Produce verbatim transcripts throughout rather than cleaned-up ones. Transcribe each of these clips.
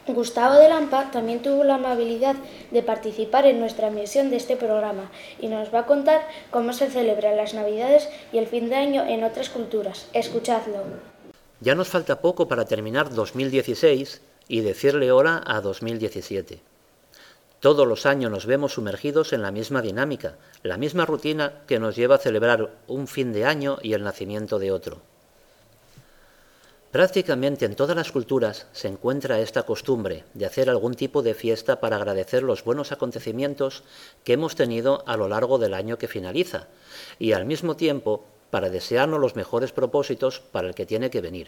Gustavo de Lampa también tuvo la amabilidad de participar en nuestra emisión de este programa y nos va a contar cómo se celebran las Navidades y el fin de año en otras culturas. Escuchadlo. Ya nos falta poco para terminar dos mil dieciséis y decirle hola a dos mil diecisiete. Todos los años nos vemos sumergidos en la misma dinámica, la misma rutina que nos lleva a celebrar un fin de año y el nacimiento de otro. Prácticamente en todas las culturas se encuentra esta costumbre de hacer algún tipo de fiesta para agradecer los buenos acontecimientos que hemos tenido a lo largo del año que finaliza y al mismo tiempo para desearnos los mejores propósitos para el que tiene que venir.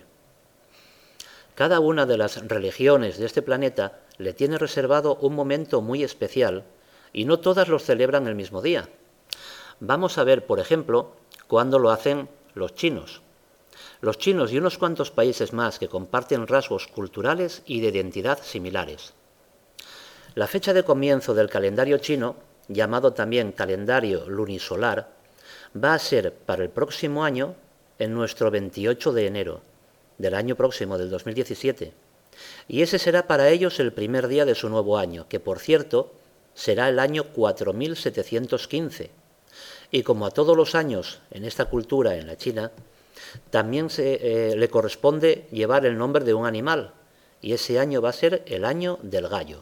Cada una de las religiones de este planeta le tiene reservado un momento muy especial y no todas los celebran el mismo día. Vamos a ver, por ejemplo, cuándo lo hacen los chinos. Los chinos y unos cuantos países más que comparten rasgos culturales y de identidad similares. La fecha de comienzo del calendario chino, llamado también calendario lunisolar, va a ser para el próximo año en nuestro veintiocho de enero, del año próximo, del dos mil diecisiete. Y ese será para ellos el primer día de su nuevo año, que por cierto será el año cuatro mil setecientos quince. Y como a todos los años en esta cultura, en la China, también se, eh, le corresponde llevar el nombre de un animal, y ese año va a ser el año del gallo.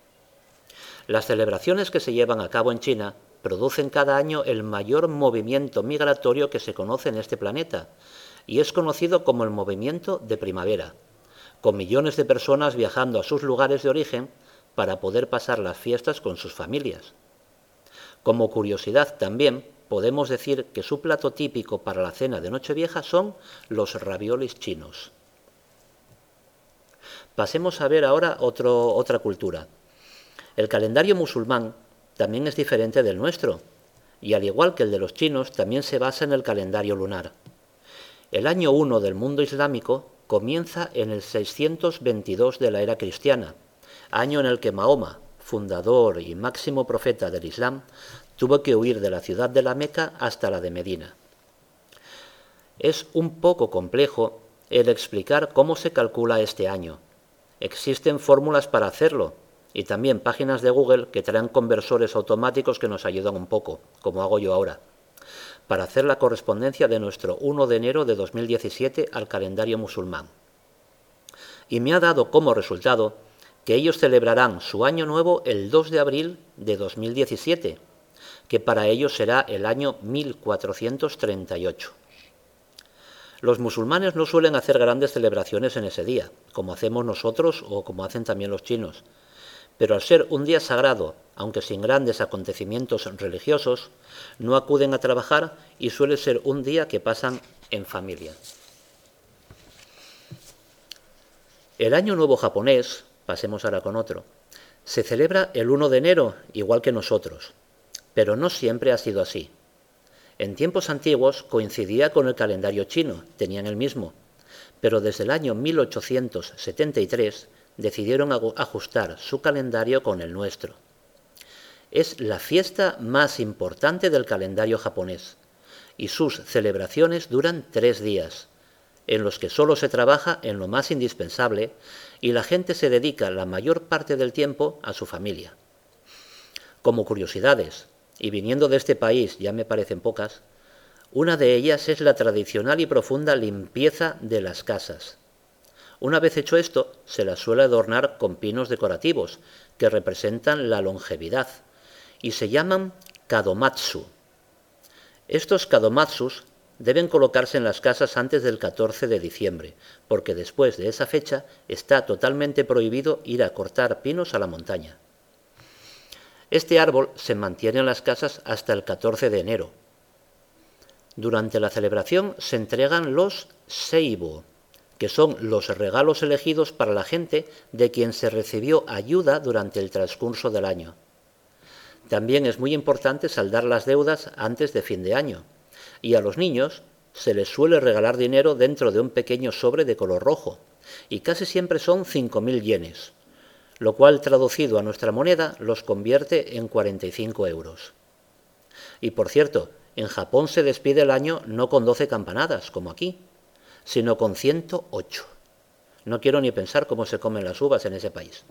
Las celebraciones que se llevan a cabo en China producen cada año el mayor movimiento migratorio que se conoce en este planeta, y es conocido como el movimiento de primavera, con millones de personas viajando a sus lugares de origen para poder pasar las fiestas con sus familias. Como curiosidad también, podemos decir que su plato típico para la cena de Nochevieja son los raviolis chinos. Pasemos a ver ahora otro, otra cultura. El calendario musulmán también es diferente del nuestro, y al igual que el de los chinos, también se basa en el calendario lunar. El año uno del mundo islámico comienza en el seiscientos veintidós de la era cristiana, año en el que Mahoma, fundador y máximo profeta del Islam, tuvo que huir de la ciudad de la Meca hasta la de Medina. Es un poco complejo el explicar cómo se calcula este año. Existen fórmulas para hacerlo y también páginas de Google que traen conversores automáticos que nos ayudan un poco, como hago yo ahora, para hacer la correspondencia de nuestro uno de enero de dos mil diecisiete al calendario musulmán. Y me ha dado como resultado que ellos celebrarán su año nuevo el dos de abril de dos mil diecisiete, que para ellos será el año mil cuatrocientos treinta y ocho. Los musulmanes no suelen hacer grandes celebraciones en ese día, como hacemos nosotros o como hacen también los chinos, pero al ser un día sagrado, aunque sin grandes acontecimientos religiosos, no acuden a trabajar y suele ser un día que pasan en familia. El Año Nuevo japonés, pasemos ahora con otro, se celebra el uno de enero, igual que nosotros, pero no siempre ha sido así. En tiempos antiguos coincidía con el calendario chino, tenían el mismo, pero desde el año mil ochocientos setenta y tres decidieron ajustar su calendario con el nuestro. Es la fiesta más importante del calendario japonés y sus celebraciones duran tres días, en los que solo se trabaja en lo más indispensable y la gente se dedica la mayor parte del tiempo a su familia. Como curiosidades, y viniendo de este país ya me parecen pocas, una de ellas es la tradicional y profunda limpieza de las casas. Una vez hecho esto, se las suele adornar con pinos decorativos, que representan la longevidad, y se llaman kadomatsu. Estos kadomatsus deben colocarse en las casas antes del catorce de diciembre, porque después de esa fecha está totalmente prohibido ir a cortar pinos a la montaña. Este árbol se mantiene en las casas hasta el catorce de enero. Durante la celebración se entregan los seibo, que son los regalos elegidos para la gente de quien se recibió ayuda durante el transcurso del año. También es muy importante saldar las deudas antes de fin de año, y a los niños se les suele regalar dinero dentro de un pequeño sobre de color rojo, y casi siempre son cinco mil yenes, lo cual traducido a nuestra moneda los convierte en cuarenta y cinco euros. Y por cierto, en Japón se despide el año no con doce campanadas, como aquí, sino con ciento ocho. No quiero ni pensar cómo se comen las uvas en ese país.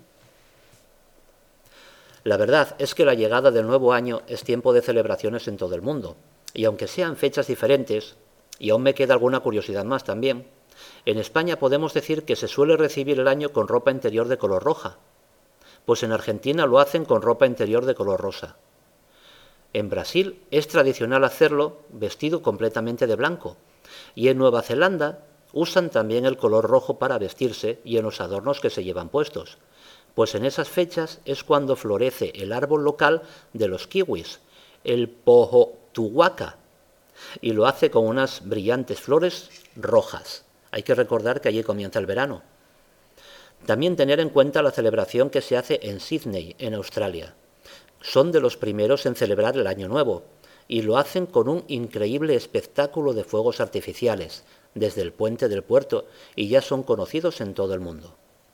La verdad es que la llegada del nuevo año es tiempo de celebraciones en todo el mundo, y aunque sean fechas diferentes, y aún me queda alguna curiosidad más también, en España podemos decir que se suele recibir el año con ropa interior de color roja, pues en Argentina lo hacen con ropa interior de color rosa. En Brasil es tradicional hacerlo vestido completamente de blanco, y en Nueva Zelanda usan también el color rojo para vestirse y en los adornos que se llevan puestos, pues en esas fechas es cuando florece el árbol local de los kiwis, el pohotuhuaca, y lo hace con unas brillantes flores rojas. Hay que recordar que allí comienza el verano. También tener en cuenta la celebración que se hace en Sydney, en Australia. Son de los primeros en celebrar el Año Nuevo, y lo hacen con un increíble espectáculo de fuegos artificiales, desde el puente del puerto, y ya son conocidos en todo el mundo.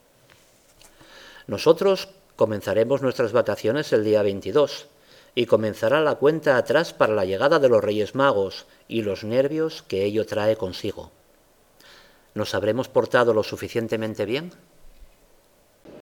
Nosotros comenzaremos nuestras vacaciones el día veintidós, y comenzará la cuenta atrás para la llegada de los Reyes Magos y los nervios que ello trae consigo. ¿Nos habremos portado lo suficientemente bien?